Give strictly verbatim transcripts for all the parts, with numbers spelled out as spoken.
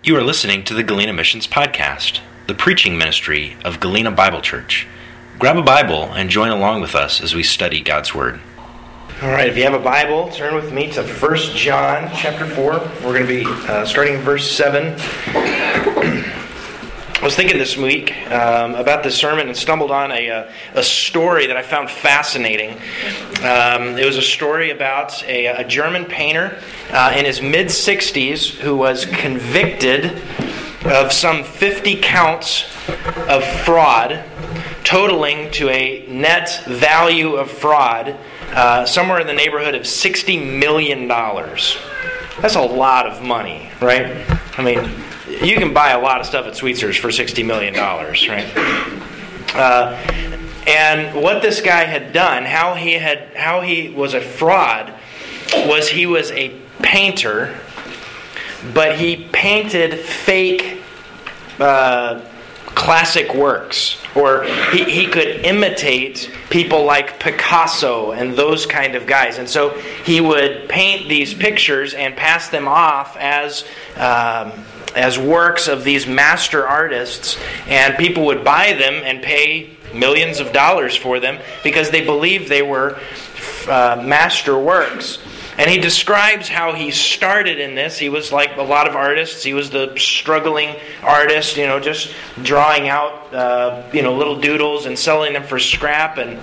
You are listening to the Galena Missions Podcast, the preaching ministry of Galena Bible Church. Grab a Bible and join along with us as we study God's Word. All right, if you have a Bible, turn with me to First John chapter four. We're going to be uh, starting in verse seven. I was thinking this week um, about this sermon and stumbled on a, a, a story that I found fascinating. Um, it was a story about a, a German painter uh, in his mid-sixties who was convicted of some fifty counts of fraud, totaling to a net value of fraud uh, somewhere in the neighborhood of sixty million dollars. That's a lot of money, right? I mean, you can buy a lot of stuff at Sweetzer's for sixty million dollars, right? Uh, and what this guy had done, how he had, how he was a fraud, was he was a painter, but he painted fake uh, classic works, or he, he could imitate people like Picasso and those kind of guys. And so he would paint these pictures and pass them off as um, as works of these master artists, and people would buy them and pay millions of dollars for them because they believed they were uh, master works. And he describes how he started in this. He was like a lot of artists. He was the struggling artist, you know, just drawing out, uh, you know, little doodles and selling them for scrap. And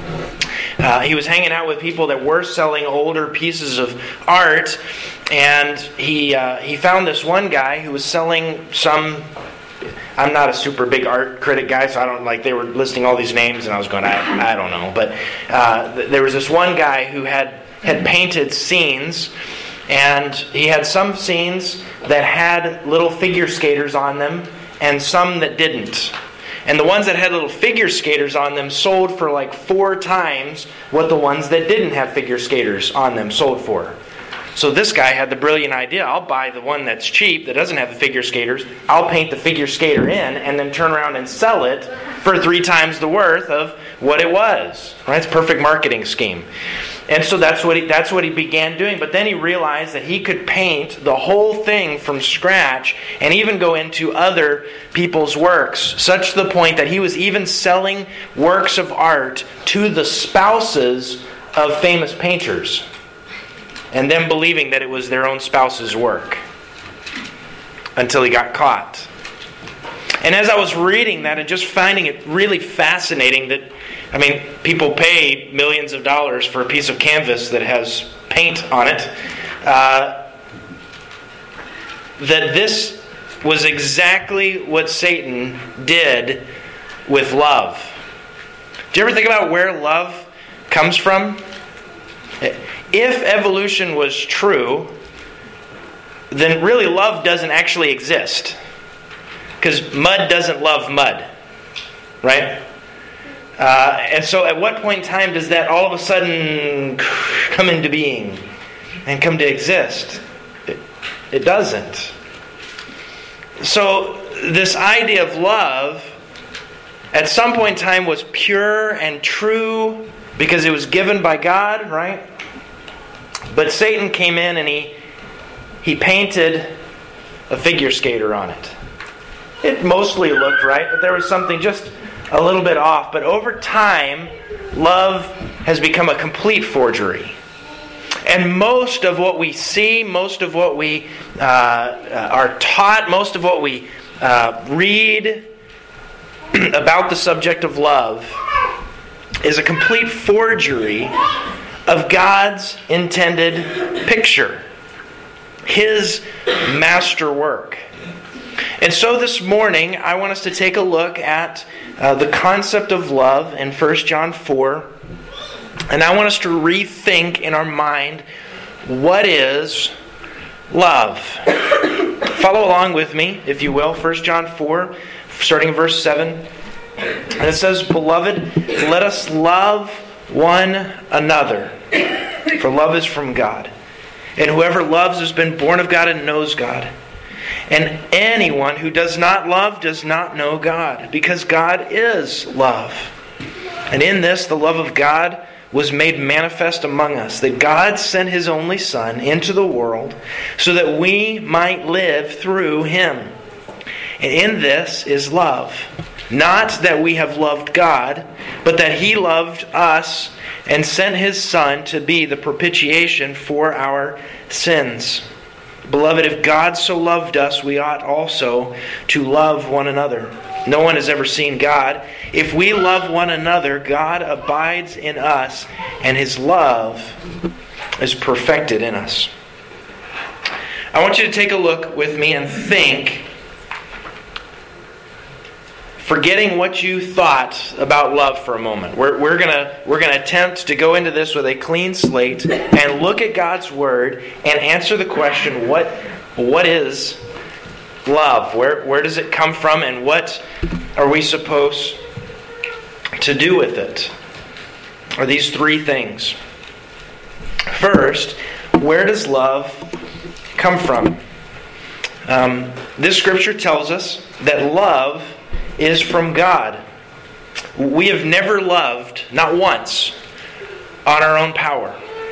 uh, he was hanging out with people that were selling older pieces of art. And he uh, he found this one guy who was selling some. I'm not a super big art critic guy, so I don't like. They were listing all these names, and I was going, I, I don't know. But uh, th- there was this one guy who had. had painted scenes, and he had some scenes that had little figure skaters on them and some that didn't. And the ones that had little figure skaters on them sold for like four times what the ones that didn't have figure skaters on them sold for. So this guy had the brilliant idea, I'll buy the one that's cheap, that doesn't have the figure skaters, I'll paint the figure skater in, and then turn around and sell it for three times the worth of what it was. Right? It's a perfect marketing scheme. And so that's what he that's what he began doing. But then he realized that he could paint the whole thing from scratch and even go into other people's works, such to the point that he was even selling works of art to the spouses of famous painters, and them believing that it was their own spouse's work, until he got caught. And as I was reading that and just finding it really fascinating that, I mean, people pay millions of dollars for a piece of canvas that has paint on it, uh, that this was exactly what Satan did with love. Do you ever think about where love comes from? If evolution was true, then really love doesn't actually exist. Because mud doesn't love mud. Right? Uh, and so at what point in time does that all of a sudden come into being and come to exist? It, it doesn't. So this idea of love at some point in time was pure and true because it was given by God, right? But Satan came in and he he painted a figure skater on it. It mostly looked right, but there was something just a little bit off. But over time, love has become a complete forgery. And most of what we see, most of what we uh, are taught, most of what we uh, read about the subject of love is a complete forgery of God's intended picture, His masterwork. And so this morning, I want us to take a look at uh, the concept of love in First John four. And I want us to rethink in our mind, what is love? Follow along with me, if you will. First John four, starting in verse seven. And it says, "Beloved, let us love one another, for love is from God. And whoever loves has been born of God and knows God. And anyone who does not love does not know God, because God is love. And in this, the love of God was made manifest among us, that God sent His only Son into the world so that we might live through Him. And in this is love. Not that we have loved God, but that He loved us and sent His Son to be the propitiation for our sins. Beloved, if God so loved us, we ought also to love one another. No one has ever seen God. If we love one another, God abides in us, and His love is perfected in us. I want you to take a look with me and think, forgetting what you thought about love for a moment. We're, we're going we're gonna attempt to go into this with a clean slate and look at God's Word and answer the question, what, what is love? Where, where does it come from, and what are we supposed to do with it? Are these three things. First, where does love come from? Um, this scripture tells us that love is from God. We have never loved, not once, on our own power.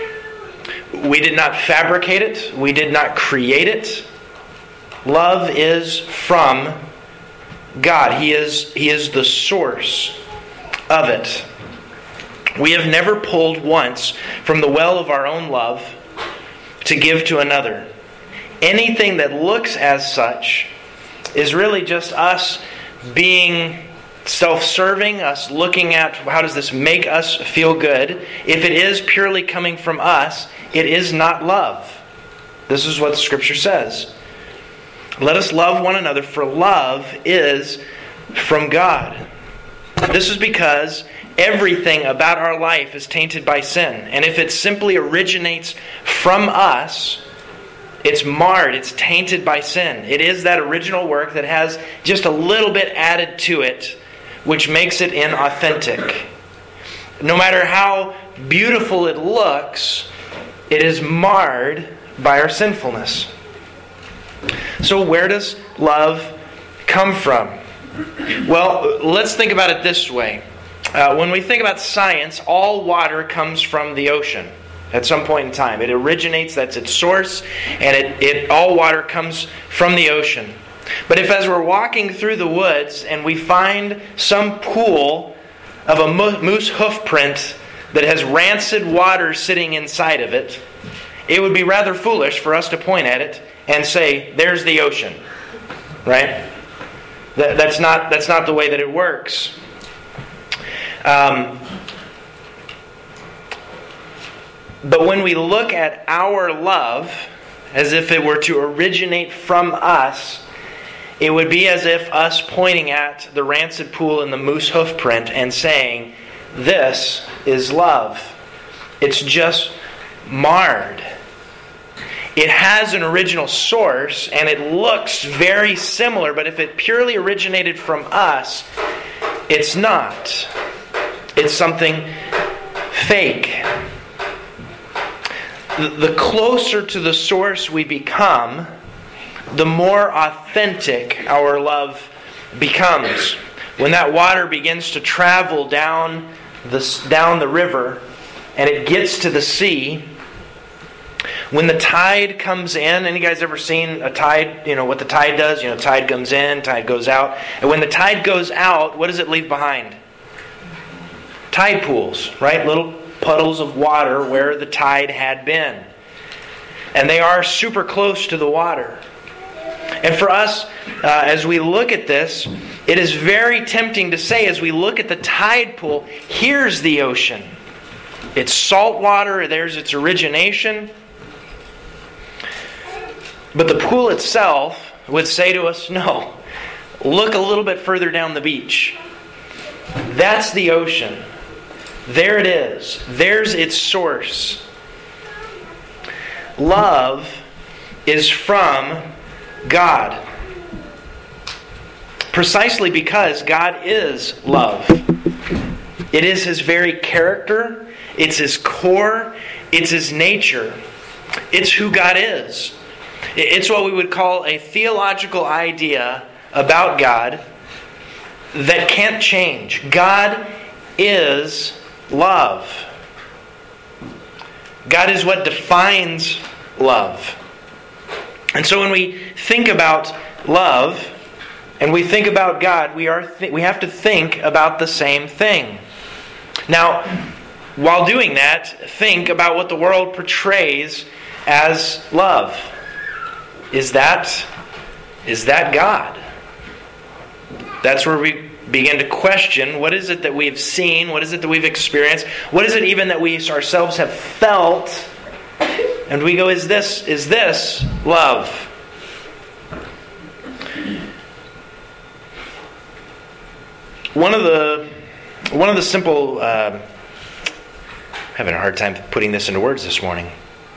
We did not fabricate it. We did not create it. Love is from God. He is, He is the source of it. We have never pulled once from the well of our own love to give to another. Anything that looks as such is really just us being self-serving, us looking at how does this make us feel good. If it is purely coming from us, it is not love. This is what the Scripture says. Let us love one another, for love is from God. This is because everything about our life is tainted by sin. And if it simply originates from us, it's marred, it's tainted by sin. It is that original work that has just a little bit added to it, which makes it inauthentic. No matter how beautiful it looks, it is marred by our sinfulness. So where does love come from? Well, let's think about it this way. Uh, when we think about science, all water comes from the ocean. At some point in time, it originates, that's its source, and it, it all water comes from the ocean. But if as we're walking through the woods and we find some pool of a moose hoof print that has rancid water sitting inside of it, it would be rather foolish for us to point at it and say, there's the ocean. Right? That, that's not, that's not the way that it works. Um... But when we look at our love, as if it were to originate from us, it would be as if us pointing at the rancid pool in the moose hoof print and saying, this is love. It's just marred. It has an original source and it looks very similar, but if it purely originated from us, it's not. It's something fake. The closer to the source we become, the more authentic our love becomes. When that water begins to travel down the, down the river and it gets to the sea, when the tide comes in, any guys ever seen a tide, you know, what the tide does? You know, tide comes in, tide goes out. And when the tide goes out, what does it leave behind? Tide pools, right? Little puddles of water where the tide had been. And they are super close to the water. And for us, uh, as we look at this, it is very tempting to say, as we look at the tide pool, here's the ocean. It's salt water, there's its origination. But the pool itself would say to us, no, look a little bit further down the beach. That's the ocean. There it is. There's its source. Love is from God. Precisely because God is love. It is His very character. It's His core. It's His nature. It's who God is. It's what we would call a theological idea about God that can't change. God is love. God is what defines love. And so when we think about love and we think about God, we are th- we have to think about the same thing. Now, while doing that, think about what the world portrays as love. Is that, is that God? That's where we begin to question, what is it that we have seen? What is it that we've experienced? What is it even that we ourselves have felt? And we go, is this, is this love? One of the one of the simple, uh, having a hard time putting this into words this morning.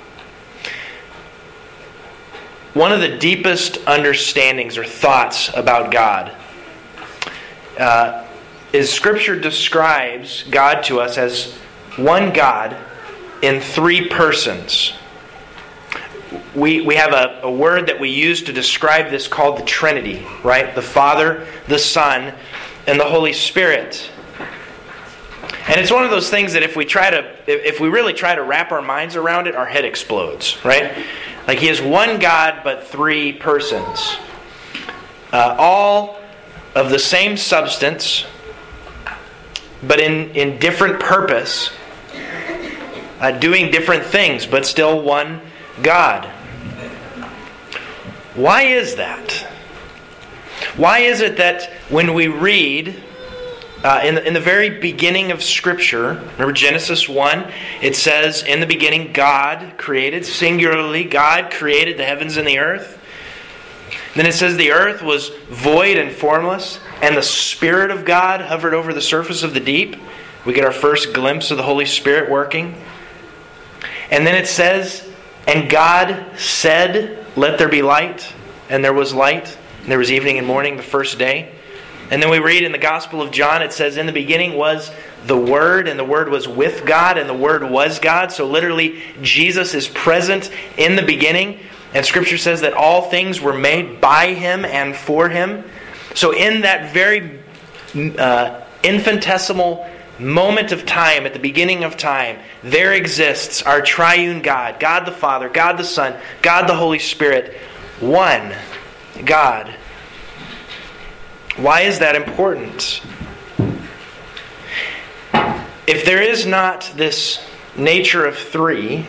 One of the deepest understandings or thoughts about God uh, is Scripture describes God to us as one God in three persons. We we have a, a word that we use to describe this called the Trinity, right? The Father, the Son, and the Holy Spirit. And it's one of those things that if we try to, if we really try to wrap our minds around it, our head explodes, right? Like He is one God, but three persons. Uh, all of the same substance, but in, in different purpose. Uh, doing different things, but still one God. Why is that? Why is it that when we read uh, in, the, in the very beginning of Scripture, remember Genesis one, it says, in the beginning God created, singularly, God created the heavens and the earth. Then it says the earth was void and formless, and the Spirit of God hovered over the surface of the deep. We get our first glimpse of the Holy Spirit working. And then it says, and God said, let there be light. And there was light. And there was evening and morning the first day. And then we read in the Gospel of John, it says, in the beginning was the Word, and the Word was with God, and the Word was God. So literally, Jesus is present in the beginning. And Scripture says that all things were made by Him and for Him. So in that very uh, infinitesimal moment of time, at the beginning of time, there exists our triune God, God the Father, God the Son, God the Holy Spirit, one God. Why is that important? If there is not this nature of three,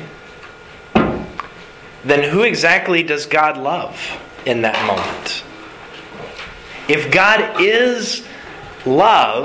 then who exactly does God love in that moment? If God is love,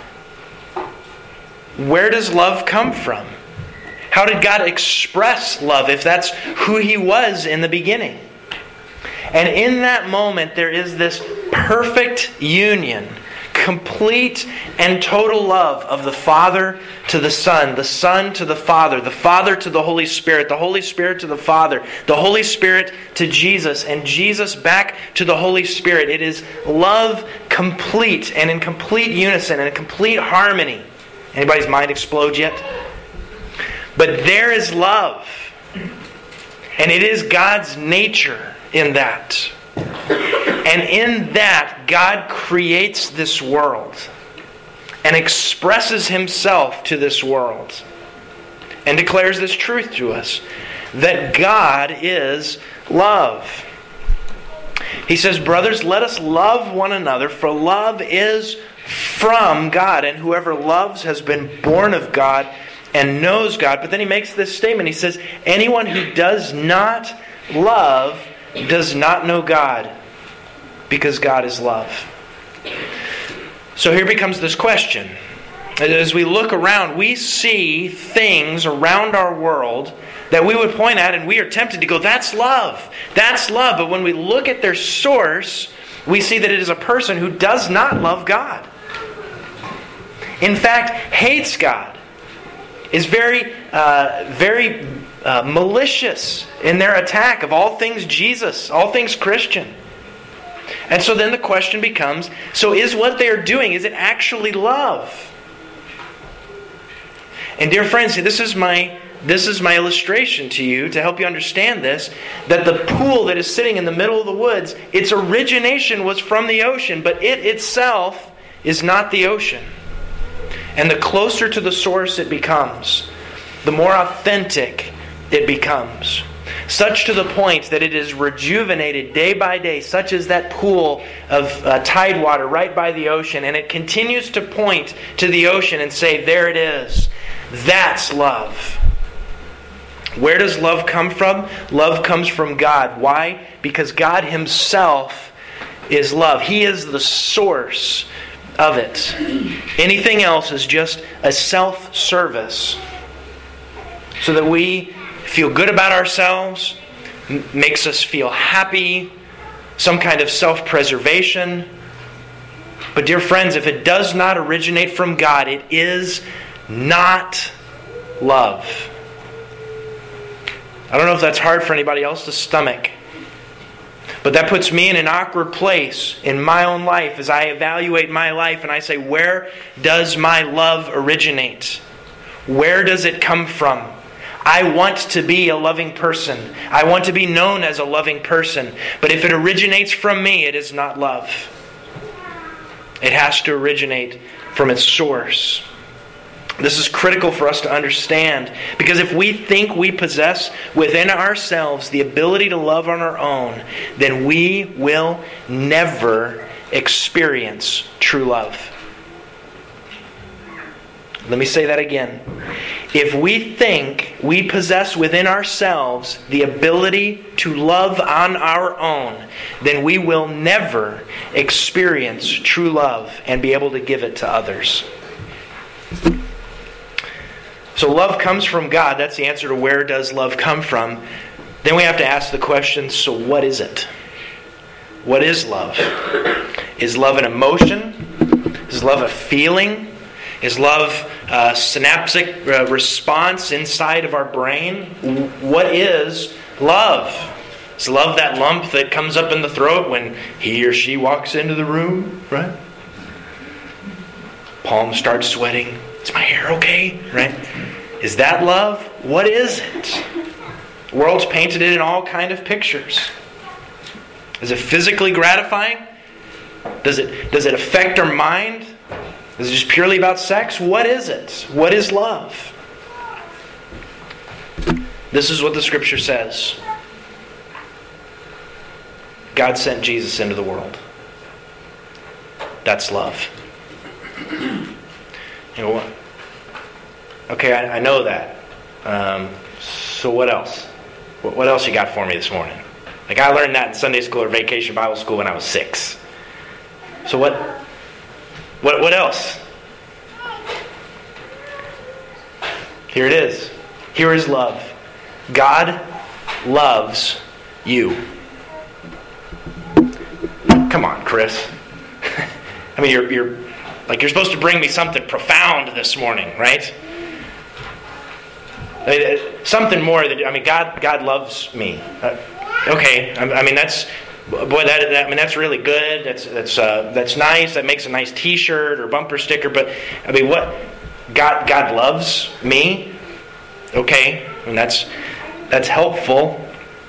where does love come from? How did God express love if that's who He was in the beginning? And in that moment, there is this perfect union, complete and total love of the Father to the Son, the Son to the Father, the Father to the Holy Spirit, the Holy Spirit to the Father, the Holy Spirit to Jesus, and Jesus back to the Holy Spirit. It is love complete and in complete unison and in complete harmony. Anybody's mind explode yet? But there is love. And it is God's nature in that. And in that, God creates this world and expresses Himself to this world and declares this truth to us, that God is love. He says, brothers, let us love one another, for love is from God, and whoever loves has been born of God and knows God. But then he makes this statement. He says, anyone who does not love does not know God, because God is love. So here becomes this question. As we look around, we see things around our world that we would point at, and we are tempted to go, that's love. That's love. But when we look at their source, we see that it is a person who does not love God. In fact, hates God. Is very, uh, very uh, malicious in their attack of all things Jesus, all things Christian. And so then the question becomes, so is what they are doing, is it actually love? And dear friends, this is my this is my illustration to you to help you understand this, that the pool that is sitting in the middle of the woods, its origination was from the ocean, but it itself is not the ocean. And the closer to the source it becomes, the more authentic it becomes. Such to the point that it is rejuvenated day by day, such as that pool of uh, tide water right by the ocean, and it continues to point to the ocean and say, there it is. That's love. Where does love come from? Love comes from God. Why? Because God Himself is love. He is the source of it. Anything else is just a self-service so that we feel good about ourselves, m- makes us feel happy, some kind of self-preservation. But dear friends, if it does not originate from God, it is not love. I don't know if that's hard for anybody else to stomach. But that puts me in an awkward place in my own life as I evaluate my life and I say, where does my love originate? Where does it come from? I want to be a loving person. I want to be known as a loving person. But if it originates from me, it is not love. It has to originate from its source. This is critical for us to understand, because if we think we possess within ourselves the ability to love on our own, then we will never experience true love. Let me say that again. If we think we possess within ourselves the ability to love on our own, then we will never experience true love and be able to give it to others. So love comes from God. That's the answer to where does love come from. Then we have to ask the question, so what is it? What is love? Is love an emotion? Is love a feeling? Is love a synaptic response inside of our brain? What is love? Is love that lump that comes up in the throat when he or she walks into the room? Right? Palms start sweating. Is my hair okay? Right? Is that love? What is it? The world's painted it in all kind of pictures. Is it physically gratifying? Does it, does it affect our mind? Is it just purely about sex? What is it? What is love? This is what the Scripture says. God sent Jesus into the world. That's love. You know what? Okay, I, I know that. Um, so what else? What, what else you got for me this morning? Like I learned that in Sunday school or Vacation Bible School when I was six. So what? What? What else? Here it is. Here is love. God loves you. Come on, Chris. I mean, you're you're like you're supposed to bring me something profound this morning, right? I mean, something more that I mean, God God loves me. Uh, okay, I, I mean that's boy that, that I mean that's really good. That's that's uh, that's nice. That makes a nice T-shirt or bumper sticker. But I mean, what God God loves me? Okay, I mean that's that's helpful.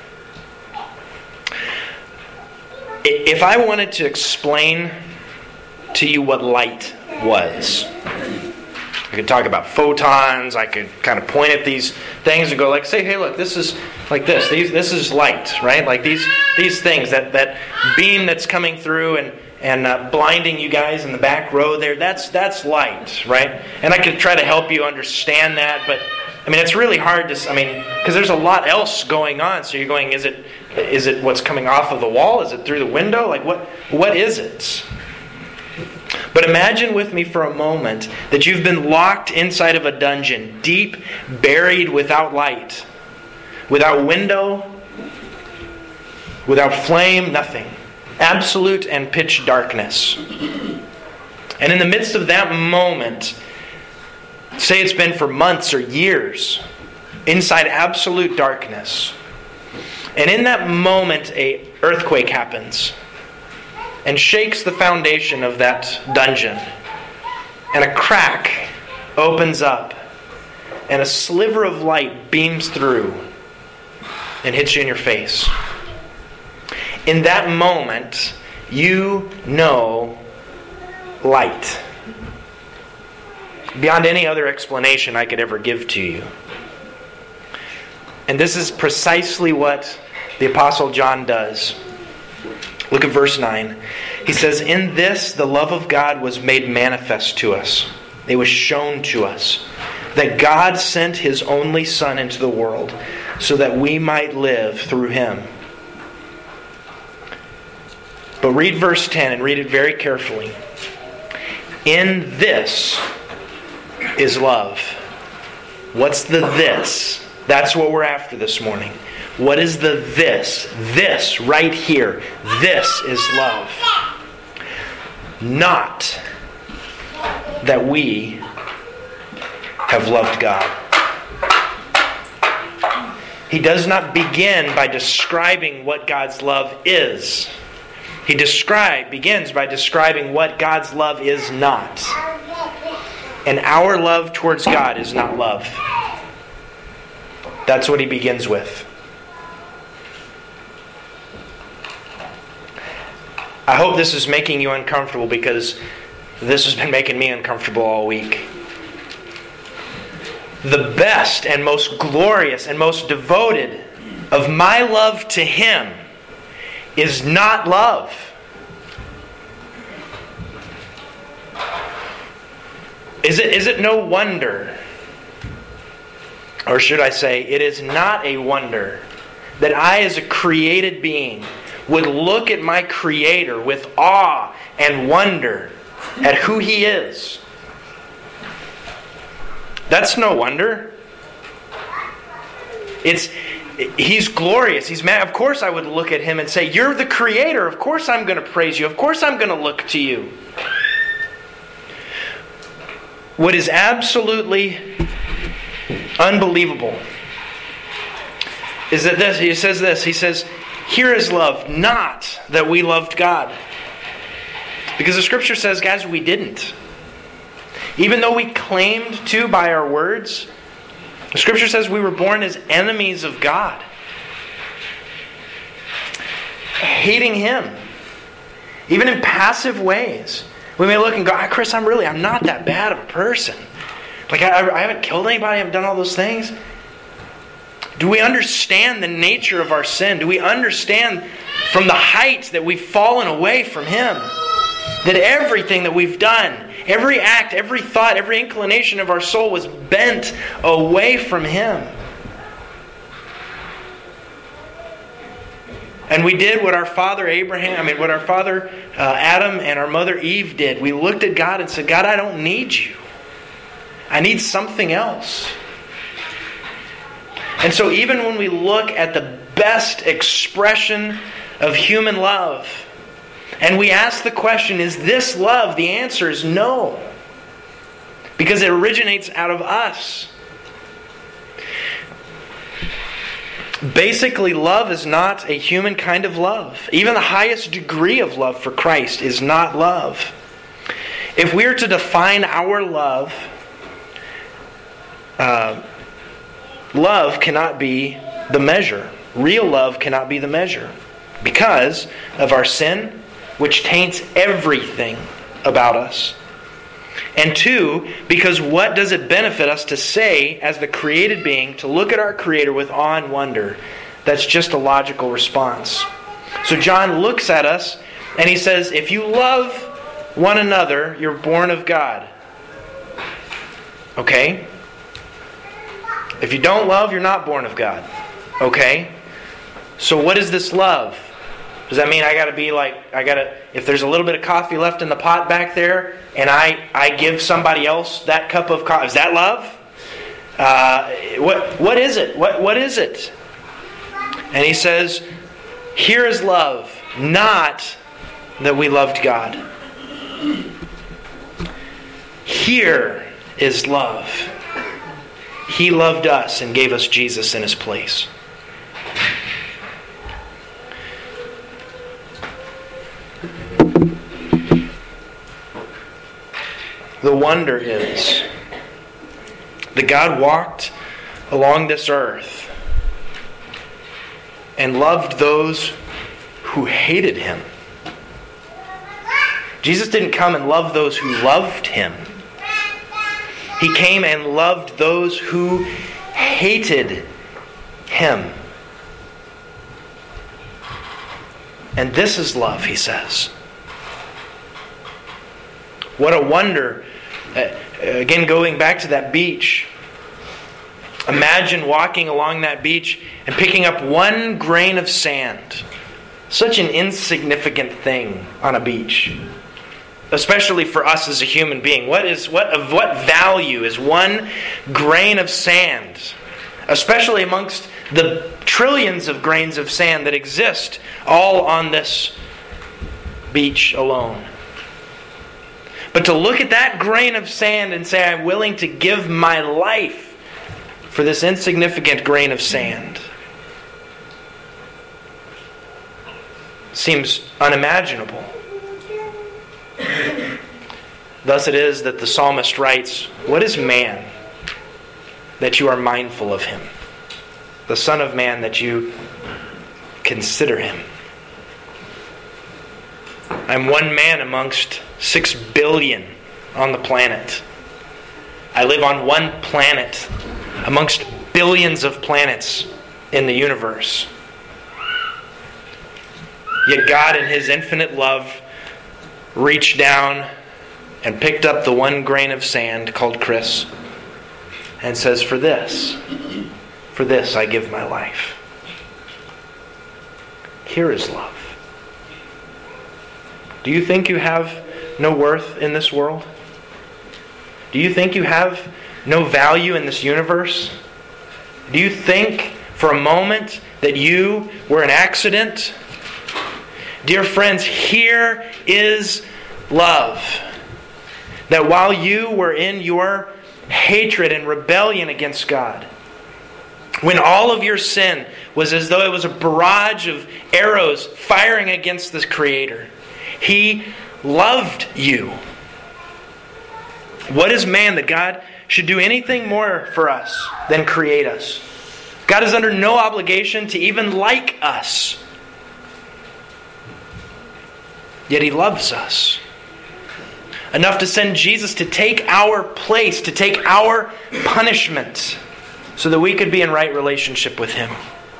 If I wanted to explain to you what light was, I could talk about photons. I could kind of point at these things and go like, say, hey, look, this is like this. These, this is light, right? Like these these things, that, that beam that's coming through and and uh, blinding you guys in the back row there. That's that's light, right? And I could try to help you understand that, but I mean, it's really hard to. I mean, because there's a lot else going on. So you're going, is it is it what's coming off of the wall? Is it through the window? Like what what is it? But imagine with me for a moment that you've been locked inside of a dungeon, deep, buried without light, without window, without flame, nothing. Absolute and pitch darkness. And in the midst of that moment, say it's been for months or years, inside absolute darkness, and in that moment, an earthquake happens and shakes the foundation of that dungeon. And a crack opens up. And a sliver of light beams through and hits you in your face. In that moment, you know light. Beyond any other explanation I could ever give to you. And this is precisely what the Apostle John does. Look at verse nine. He says, "In this the love of God was made manifest to us. It was shown to us that God sent His only Son into the world so that we might live through Him." But read verse ten and read it very carefully. "In this is love." What's the this? That's what we're after this morning. What is the this? This right here. This is love. Not that we have loved God. He does not begin by describing what God's love is. He describe, begins by describing what God's love is not. And our love towards God is not love. That's what he begins with. I hope this is making you uncomfortable, because this has been making me uncomfortable all week. The best and most glorious and most devoted of my love to Him is not love. Is it, is it no wonder, or should I say, it is not a wonder, that I as a created being would look at my Creator with awe and wonder at who He is. That's no wonder. It's He's glorious. He's mad. Of course I would look at Him and say, "You're the Creator. Of course I'm going to praise You. Of course I'm going to look to You." What is absolutely unbelievable is that this, he says this, he says, "Here is love, not that we loved God." Because the Scripture says, guys, we didn't. Even though we claimed to by our words, the Scripture says we were born as enemies of God. Hating Him. Even in passive ways. We may look and go, "Chris, I'm really, I'm not that bad of a person. Like, I, I haven't killed anybody, I haven't done all those things." Do we understand the nature of our sin? Do we understand from the height that we've fallen away from Him? That everything that we've done, every act, every thought, every inclination of our soul was bent away from Him. And we did what our father Abraham, I mean, what our father uh, Adam and our mother Eve did. We looked at God and said, "God, I don't need You. I need something else." And so even when we look at the best expression of human love, and we ask the question, is this love? The answer is no. Because it originates out of us. Basically, love is not a human kind of love. Even the highest degree of love for Christ is not love. If we are to define our love, uh, love cannot be the measure. Real love cannot be the measure. Because of our sin, which taints everything about us. And two, because what does it benefit us to say as the created being, to look at our Creator with awe and wonder? That's just a logical response. So John looks at us and he says, if you love one another, you're born of God. Okay? If you don't love, you're not born of God. Okay? So what is this love? Does that mean I got to be like, I got to, if there's a little bit of coffee left in the pot back there, and I, I give somebody else that cup of coffee, is that love? Uh, what what is it? What What is it? And he says, here is love, not that we loved God. Here is love. He loved us and gave us Jesus in His place. The wonder is that God walked along this earth and loved those who hated Him. Jesus didn't come and love those who loved Him. He came and loved those who hated Him. And this is love, he says. What a wonder. Uh, again, going back to that beach. Imagine walking along that beach and picking up one grain of sand. Such an insignificant thing on a beach. Especially for us as a human being. What is what of what value is one grain of sand? Especially amongst the trillions of grains of sand that exist all on this beach alone. But to look at that grain of sand and say, I'm willing to give my life for this insignificant grain of sand, seems unimaginable. Thus it is that the psalmist writes, what is man that you are mindful of him? The Son of Man that you consider him. I'm one man amongst six billion on the planet. I live on one planet amongst billions of planets in the universe. Yet God in His infinite love reached down and picked up the one grain of sand called Chris and says, for this, for this I give my life. Here is love. Do you think you have no worth in this world? Do you think you have no value in this universe? Do you think for a moment that you were an accident? Dear friends, here is love. That while you were in your hatred and rebellion against God, when all of your sin was as though it was a barrage of arrows firing against this Creator, He loved you. What is man that God should do anything more for us than create us? God is under no obligation to even like us. Yet He loves us enough to send Jesus to take our place, to take our punishment, so that we could be in right relationship with Him.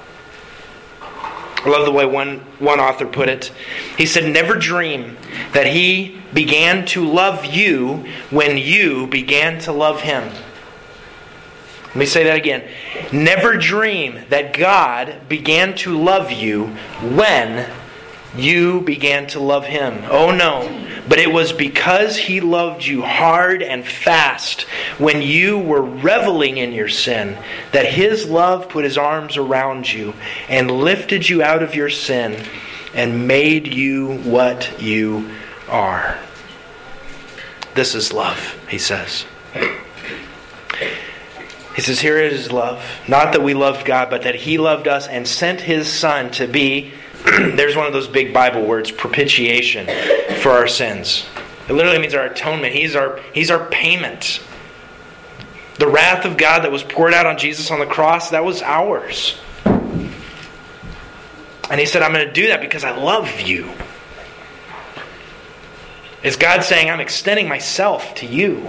I love the way one, one author put it. He said, never dream that He began to love you when you began to love Him. Let me say that again. Never dream that God began to love you when you began to love Him. Oh no. But it was because He loved you hard and fast when you were reveling in your sin that His love put His arms around you and lifted you out of your sin and made you what you are. This is love, he says. He says, here is love. Not that we loved God, but that He loved us and sent His Son to be, there's one of those big Bible words, propitiation for our sins. It literally means our atonement. He's our, he's our payment. The wrath of God that was poured out on Jesus on the cross, that was ours. And He said, I'm going to do that because I love you. It's God saying, I'm extending myself to you.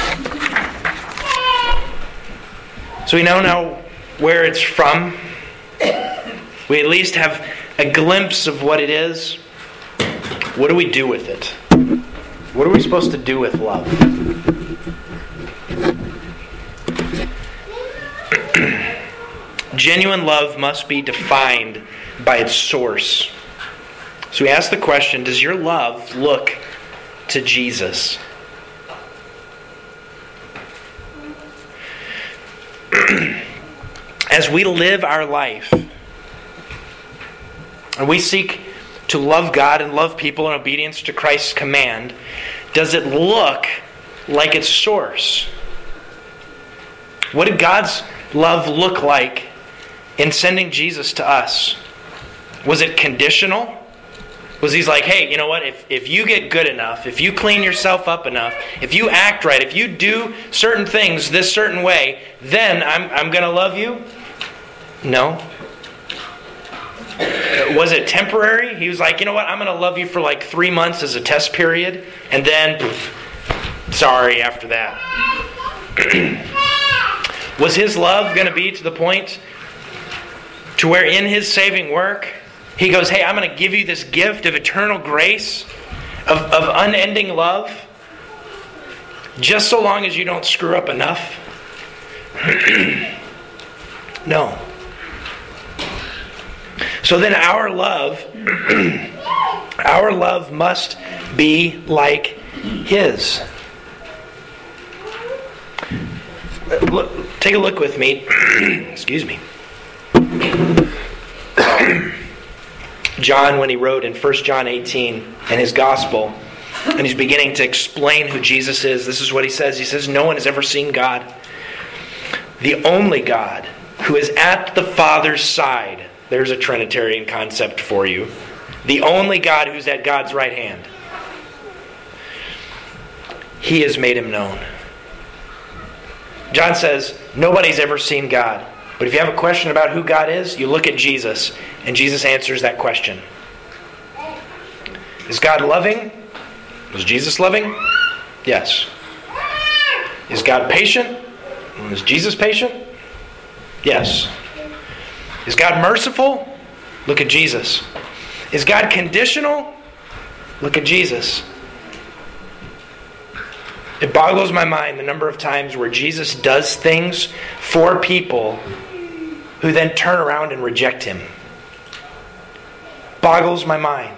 So we know now where it's from. We at least have a glimpse of what it is. What do we do with it? What are we supposed to do with love? Genuine love must be defined by its source. So we ask the question, does your love look to Jesus? As we live our life, and we seek to love God and love people in obedience to Christ's command, does it look like its source? What did God's love look like in sending Jesus to us? Was it conditional? Was He's like, hey, you know what? If, if you get good enough, if you clean yourself up enough, if you act right, if you do certain things this certain way, then I'm, I'm going to love you? No. Was it temporary? He was like, you know what? I'm going to love you for like three months as a test period, and then, poof, sorry after that. Was His love going to be to the point To where in His saving work, He goes, hey, I'm going to give you this gift of eternal grace, of, of unending love, just so long as you don't screw up enough. No. So then our love, our love must be like His. Look, take a look with me. Excuse me. John, when he wrote in First John eighteen in his gospel, and he's beginning to explain who Jesus is, this is what he says. He says, no one has ever seen God. The only God who is at the Father's side. There's a Trinitarian concept for you. The only God who's at God's right hand. He has made Him known. John says, nobody's ever seen God. But if you have a question about who God is, you look at Jesus, and Jesus answers that question. Is God loving? Was Jesus loving? Yes. Is God patient? Was Jesus patient? Yes. Is God merciful? Look at Jesus. Is God conditional? Look at Jesus. It boggles my mind the number of times where Jesus does things for people who then turn around and reject Him. Boggles my mind.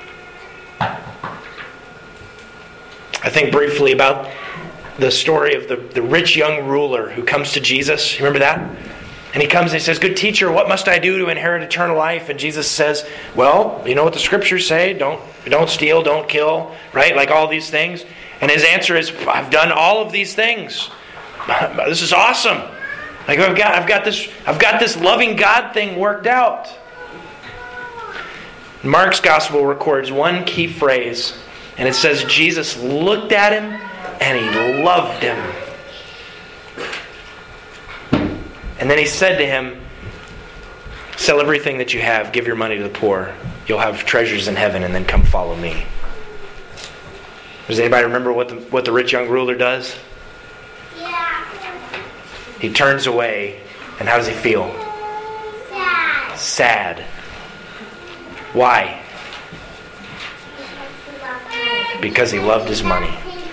I think briefly about the story of the, the rich young ruler who comes to Jesus. You remember that? And he comes and he says, good teacher, what must I do to inherit eternal life? And Jesus says, well, you know what the scriptures say? Don't, don't steal, don't kill, right? Like all these things. And his answer is, I've done all of these things. This is awesome. Like I've got, I've got this, I've got this loving God thing worked out. Mark's gospel records one key phrase, and it says Jesus looked at him and He loved him. And then He said to him, sell everything that you have, give your money to the poor. You'll have treasures in heaven, and then come follow me. Does anybody remember what the, what the rich young ruler does? Yeah. He turns away, and how does he feel? Sad. Sad. Why? Because he loved his money.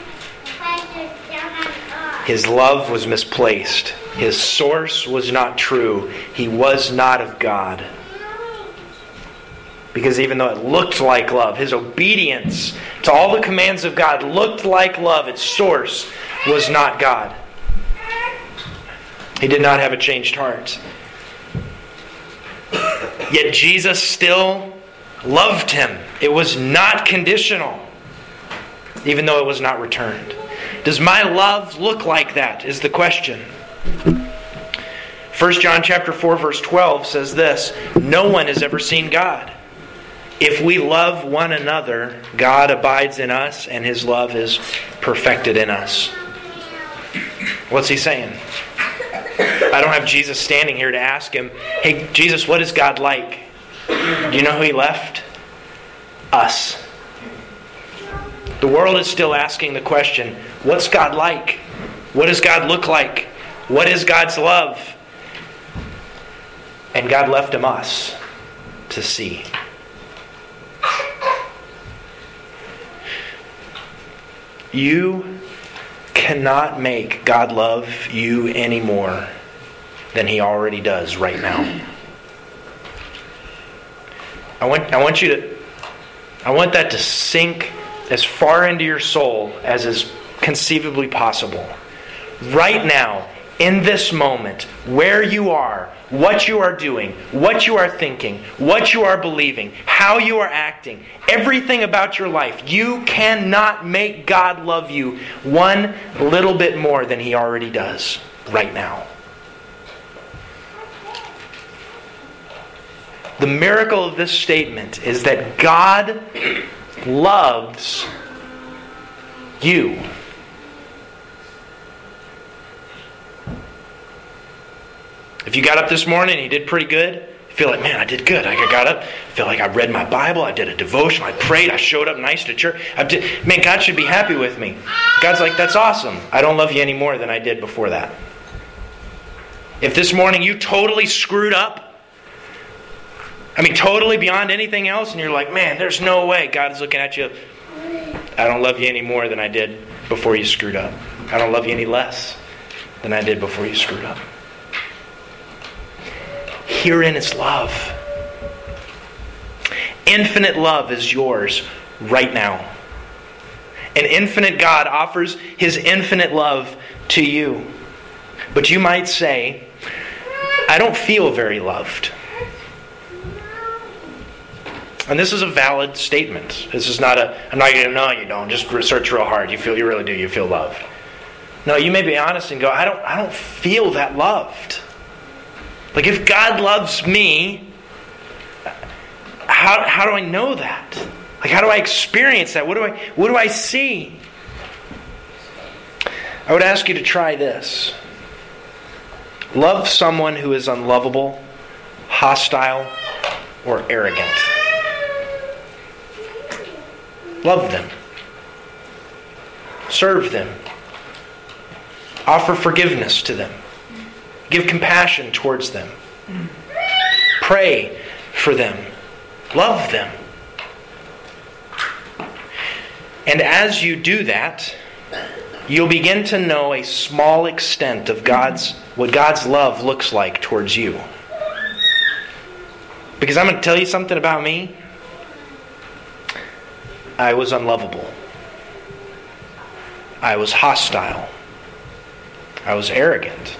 His love was misplaced. His source was not true. He was not of God. Because even though it looked like love, his obedience to all the commands of God looked like love, its source was not God. He did not have a changed heart. Yet Jesus still loved him. It was not conditional, even though it was not returned. Does my love look like that, is the question. First John chapter four verse twelve says this, no one has ever seen God. If we love one another, God abides in us and His love is perfected in us. What's he saying? I don't have Jesus standing here to ask him, hey, Jesus, what is God like? Do you know who He left? Us. The world is still asking the question, what's God like? What does God look like? What is God's love? And God left him us to see. You cannot make God love you any more than He already does right now. I want, I want you to, I want that to sink as far into your soul as is conceivably possible. Right now, in this moment, where you are, what you are doing, what you are thinking, what you are believing, how you are acting, everything about your life, you cannot make God love you one little bit more than He already does right now. The miracle of this statement is that God loves you. If you got up this morning and you did pretty good, you feel like, man, I did good. I got up, I feel like I read my Bible, I did a devotion, I prayed, I showed up nice to church. I did, man, God should be happy with me. God's like, that's awesome. I don't love you any more than I did before that. If this morning you totally screwed up I mean, totally beyond anything else, and you're like, man, there's no way God is looking at you. I don't love you any more than I did before you screwed up. I don't love you any less than I did before you screwed up. Herein is love. Infinite love is yours right now. An infinite God offers His infinite love to you. But you might say, I don't feel very loved. And this is a valid statement. This is not a, I'm not going to, no, you don't. Just search real hard. You feel, you really do. You feel loved. No, you may be honest and go, I don't, I don't feel that loved. Like if God loves me, how, how do I know that? Like how do I experience that? What do I, what do I see? I would ask you to try this. Love someone who is unlovable, hostile, or arrogant. Love them. Serve them. Offer forgiveness to them. Give compassion towards them. Pray for them. Love them. And as you do that, you'll begin to know a small extent of God's what God's love looks like towards you. Because I'm going to tell you something about me. I was unlovable. I was hostile. I was arrogant.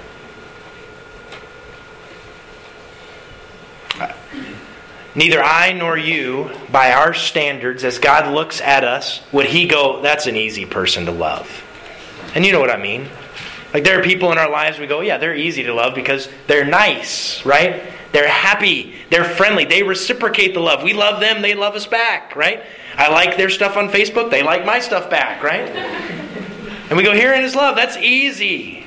Neither I nor you, by our standards, as God looks at us, would He go, that's an easy person to love. And you know what I mean. Like there are people in our lives we go, yeah, they're easy to love because they're nice, right? They're happy. They're friendly. They reciprocate the love. We love them. They love us back, right? I like their stuff on Facebook. They like my stuff back, right? And we go, herein is love. That's easy.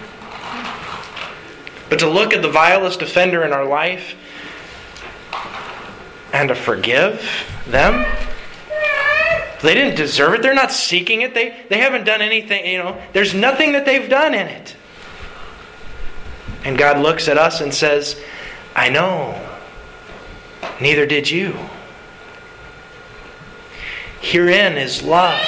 But to look at the vilest offender in our life and to forgive them, they didn't deserve it. They're not seeking it. They, they haven't done anything, you know. There's nothing that they've done in it. And God looks at us and says, I know. Neither did you. Herein is love.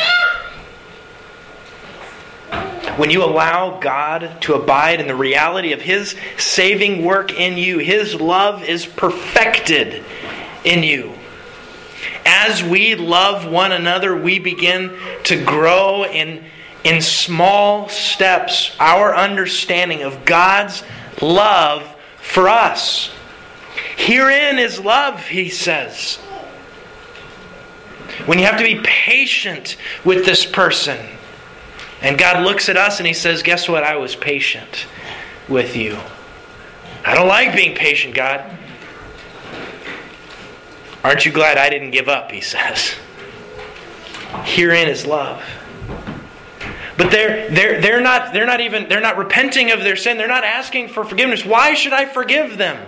When you allow God to abide in the reality of His saving work in you, His love is perfected in you. As we love one another, we begin to grow in, in small steps our understanding of God's love for us. Herein is love, He says. When you have to be patient with this person. And God looks at us and He says, guess what? I was patient with you. I don't like being patient, God. Aren't you glad I didn't give up, He says. Herein is love. But they're they're they're not they're not even they're not repenting of their sin. They're not asking for forgiveness. Why should I forgive them?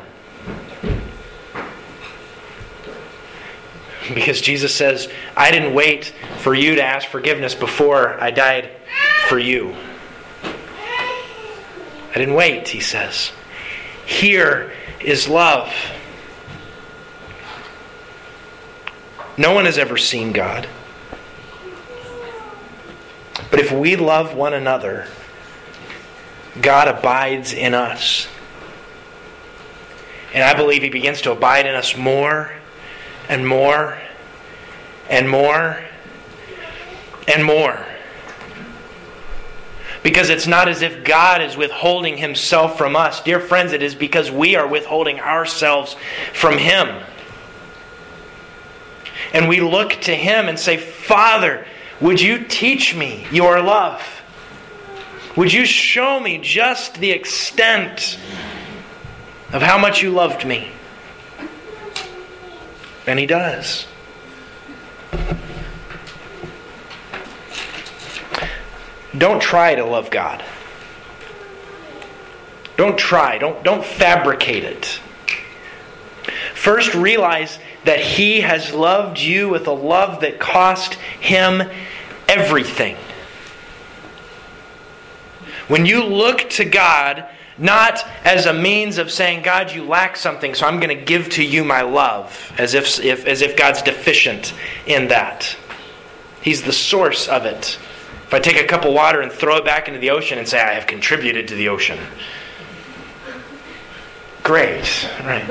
Because Jesus says, I didn't wait for you to ask forgiveness before I died for you. I didn't wait, He says. Here is love. No one has ever seen God. But if we love one another, God abides in us. And I believe He begins to abide in us more and more and more and more. Because it's not as if God is withholding Himself from us. Dear friends, it is because we are withholding ourselves from Him. And we look to Him and say, Father, would you teach me your love? Would you show me just the extent of how much you loved me? And He does. Don't try to love God. Don't try. Don't, don't fabricate it. First, realize that He has loved you with a love that cost Him everything. When you look to God Not as a means of saying, God, you lack something, so I'm going to give to you my love, as if, if, as if God's deficient in that. He's the source of it. If I take a cup of water and throw it back into the ocean and say, I have contributed to the ocean. Great, right?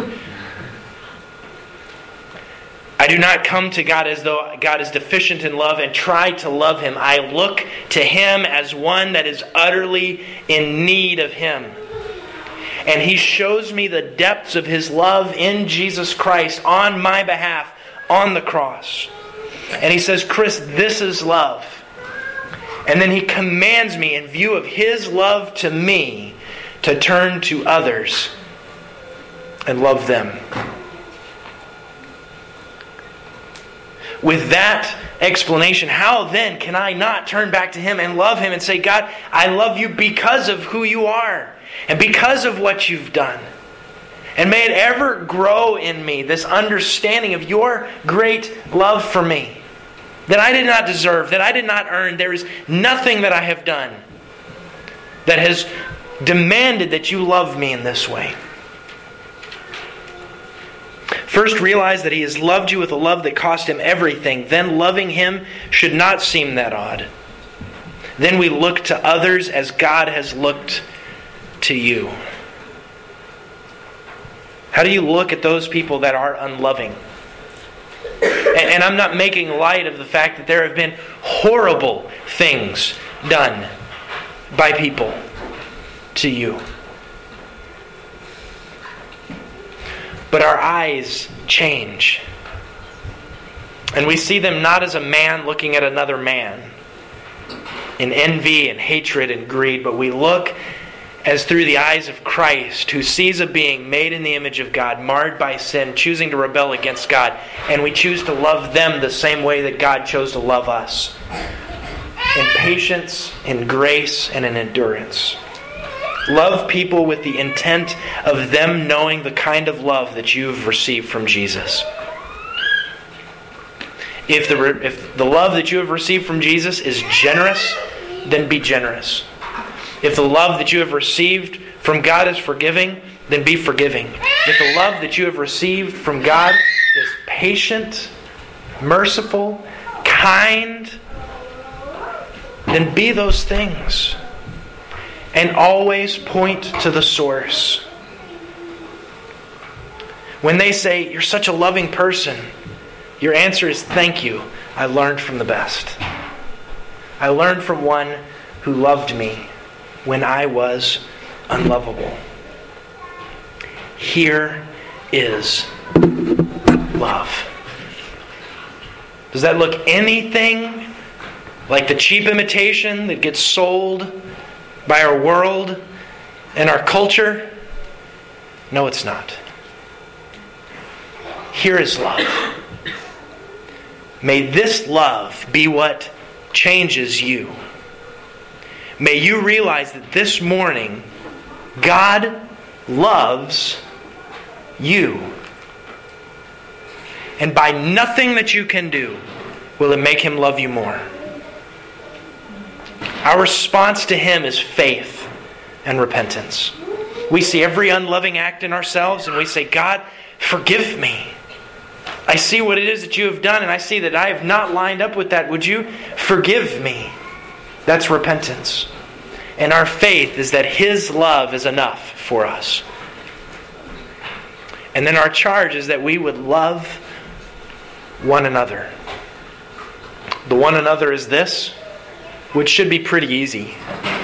I do not come to God as though God is deficient in love and try to love Him. I look to Him as one that is utterly in need of Him. And He shows me the depths of His love in Jesus Christ on my behalf on the cross. And He says, Chris, this is love. And then He commands me, in view of His love to me, to turn to others and love them. With that explanation, how then can I not turn back to Him and love Him and say, God, I love you because of who you are and because of what you've done. And may it ever grow in me, this understanding of your great love for me, that I did not deserve, that I did not earn. There is nothing that I have done that has demanded that you love me in this way. First, realize that He has loved you with a love that cost Him everything. Then loving Him should not seem that odd. Then we look to others as God has looked to you. How do you look at those people that are unloving? And I'm not making light of the fact that there have been horrible things done by people to you. But our eyes change. And we see them not as a man looking at another man in envy and hatred and greed, but we look as through the eyes of Christ, who sees a being made in the image of God, marred by sin, choosing to rebel against God, and we choose to love them the same way that God chose to love us. In patience, in grace, and in endurance. Love people with the intent of them knowing the kind of love that you've received from Jesus. If the, if the love that you have received from Jesus is generous, then be generous. If the love that you have received from God is forgiving, then be forgiving. If the love that you have received from God is patient, merciful, kind, then be those things. And always point to the source. When they say, you're such a loving person, your answer is, thank you. I learned from the best. I learned from one who loved me when I was unlovable. Here is love. Does that look anything like the cheap imitation that gets sold by our world and our culture? No, it's not. Here is love. May this love be what changes you. May you realize that this morning, God loves you. And by nothing that you can do will it make Him love you more. Our response to Him is faith and repentance. We see every unloving act in ourselves and we say, God, forgive me. I see what it is that you have done and I see that I have not lined up with that. Would you forgive me? That's repentance. And our faith is that His love is enough for us. And then our charge is that we would love one another. The one another is this, which should be pretty easy.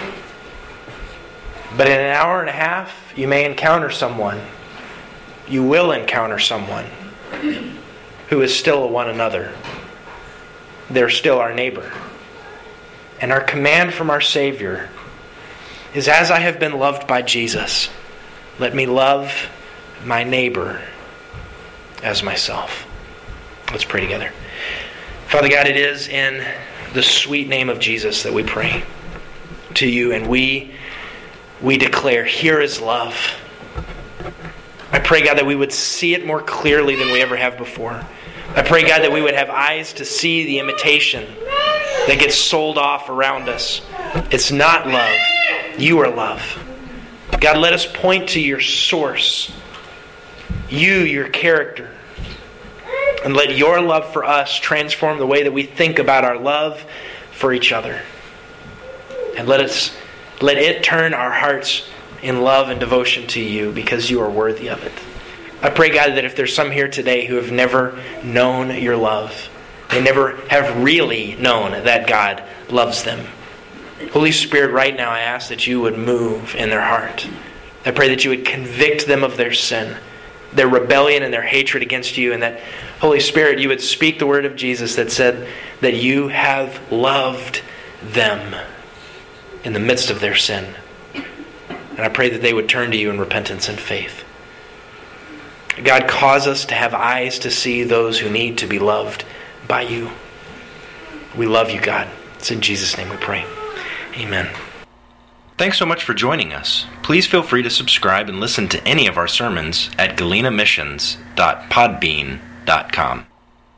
But in an hour and a half, you may encounter someone. You will encounter someone who is still a one another. They're still our neighbor. And our command from our Savior is, as I have been loved by Jesus, let me love my neighbor as myself. Let's pray together. Father God, it is in the sweet name of Jesus that we pray to you, and we we declare, here is love. I pray, God, that we would see it more clearly than we ever have before. I pray, God, that we would have eyes to see the imitation that gets sold off around us. It's not love. You are love. God, let us point to your source, you, your character. And let your love for us transform the way that we think about our love for each other. And let us let it turn our hearts in love and devotion to you because you are worthy of it. I pray, God, that if there's some here today who have never known your love, they never have really known that God loves them. Holy Spirit, right now I ask that you would move in their heart. I pray that you would convict them of their sin, their rebellion and their hatred against you, and that, Holy Spirit, you would speak the word of Jesus that said that you have loved them in the midst of their sin. And I pray that they would turn to you in repentance and faith. God, cause us to have eyes to see those who need to be loved by you. We love you, God. It's in Jesus' name we pray. Amen. Thanks so much for joining us. Please feel free to subscribe and listen to any of our sermons at galena missions dot podbean dot com.